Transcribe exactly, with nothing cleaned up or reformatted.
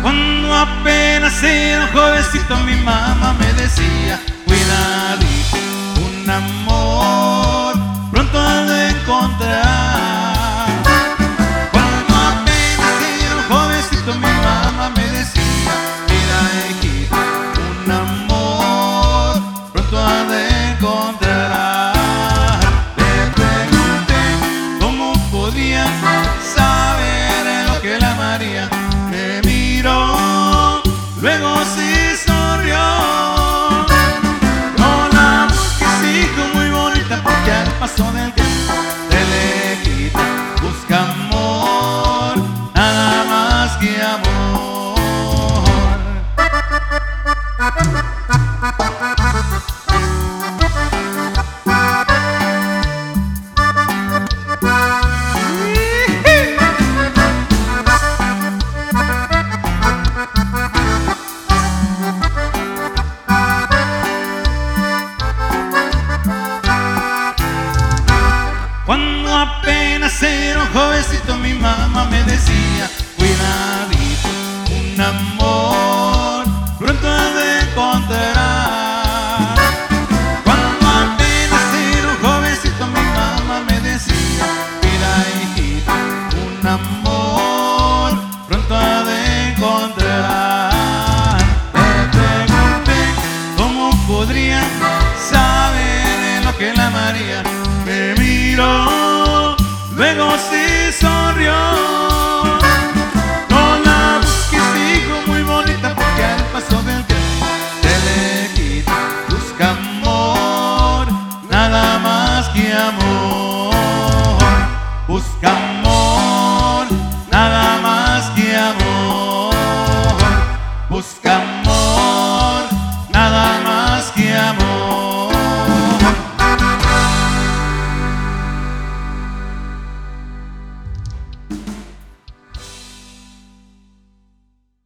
Cuando apenas era un jovencito mi mamá me decía: cuidadito, un amor pronto has de encontrar. Cuando apenas era un jovencito mi mamá me decía: mira hijito, un amor pronto has de encontrar. Le pregunté cómo podía saber lo que la amaría. Me miró, luego sí sonrió. No la busques, hijo, muy bonita, porque al paso del